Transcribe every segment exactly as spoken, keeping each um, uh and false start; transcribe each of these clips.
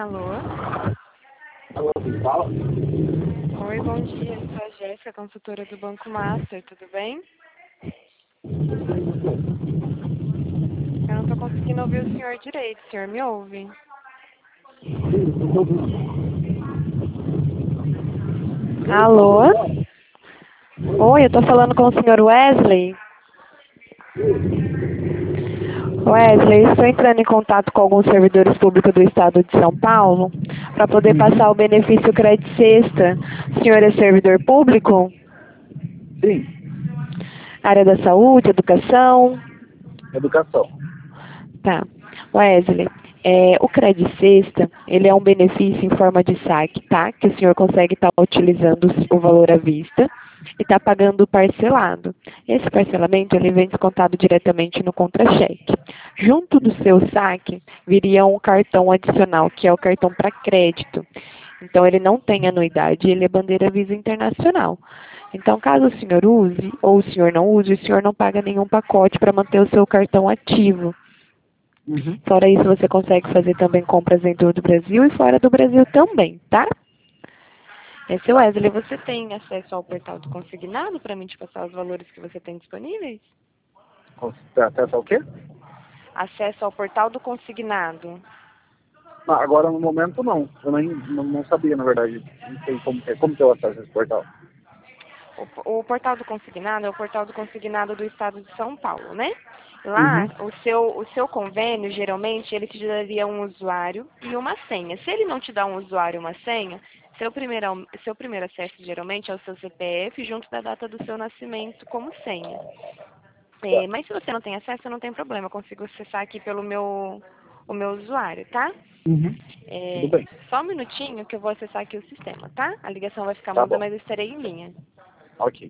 Alô? Alô, quem fala? Oi, bom dia. Eu sou a Jéssica, consultora do Banco Master, tudo bem? Eu não estou conseguindo ouvir o senhor direito. O senhor me ouve? Alô? Oi, eu estou falando com o senhor Wesley. Wesley, estou entrando em contato com alguns servidores públicos do estado de São Paulo para poder passar o benefício Crédito Sexta. O senhor é servidor público? Sim, Área da saúde, educação? educação. Tá. Wesley, é, o Crédito Sexta, ele é um benefício em forma de saque, tá? Que o senhor consegue estar utilizando o valor à vista e está pagando parcelado. Esse parcelamento, ele vem descontado diretamente no contra-cheque. Junto do seu saque, viria um cartão adicional, que é o cartão para crédito. Então, ele não tem anuidade, ele é bandeira Visa Internacional. Então, caso o senhor use, ou o senhor não use, o senhor não paga nenhum pacote para manter o seu cartão ativo. Uhum. Fora isso, você consegue fazer também compras dentro do Brasil e fora do Brasil também, tá? É, seu Wesley, você tem acesso ao portal do consignado para mim te passar os valores que você tem disponíveis? Tem acesso ao quê? Acesso ao portal do consignado. Não, agora, no momento, não. Eu nem, não, não sabia, na verdade. Não sei como que é. Como que eu acesso a esse portal? O, o portal do consignado é o portal do consignado do estado de São Paulo, né? Lá, Uhum. o seu, o seu convênio, geralmente, ele te daria um usuário e uma senha. Se ele não te dá um usuário e uma senha, seu primeiro, seu primeiro acesso, geralmente, é o seu C P F junto da data do seu nascimento como senha. É, Tá. mas se você não tem acesso, não tem problema. Eu consigo acessar aqui pelo meu, o meu usuário, tá? Uhum. Tudo É, bem. só um minutinho que eu vou acessar aqui o sistema, tá? A ligação vai ficar Tá muda, bom. mas eu estarei em linha. Ok.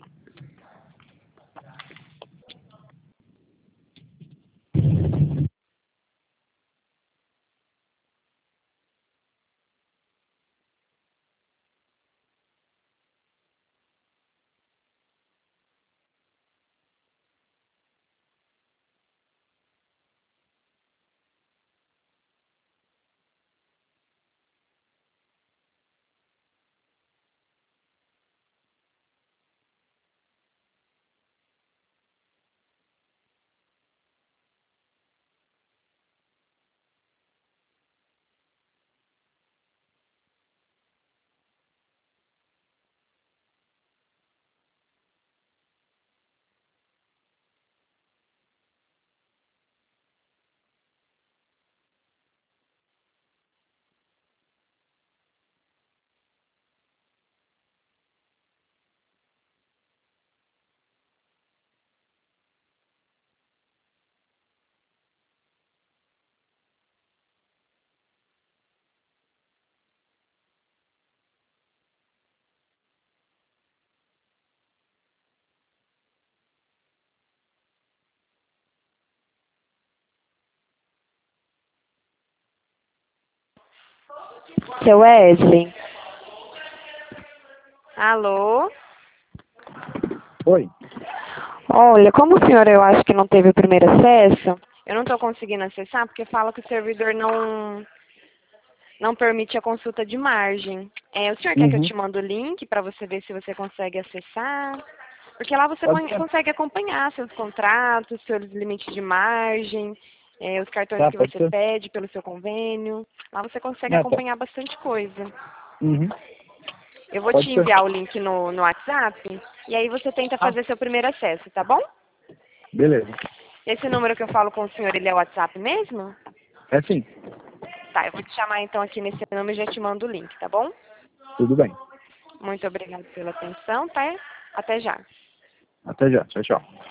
Seu Wesley? Alô? Oi. Olha, como o senhor eu acho que não teve o primeiro acesso, eu não estou conseguindo acessar porque fala que o servidor não, não permite a consulta de margem. É, o senhor quer que eu Uhum. te mande o link para você ver se você consegue acessar? Porque lá você Pode con- ser. consegue acompanhar seus contratos, seus limites de margem, é, os cartões Tá, que pode você ser. pede pelo seu convênio. Lá você consegue Ah, tá. acompanhar bastante coisa. Uhum. Eu vou te Pode ser. enviar o link no, no WhatsApp e aí você tenta Ah, fazer seu primeiro acesso, tá bom? beleza. Esse número que eu falo com o senhor, ele é o WhatsApp mesmo? É sim. Tá, eu vou te chamar então aqui nesse número e já te mando o link, tá bom? Tudo bem. Muito obrigada pela atenção, tá? Até já. Até já. Tchau, tchau.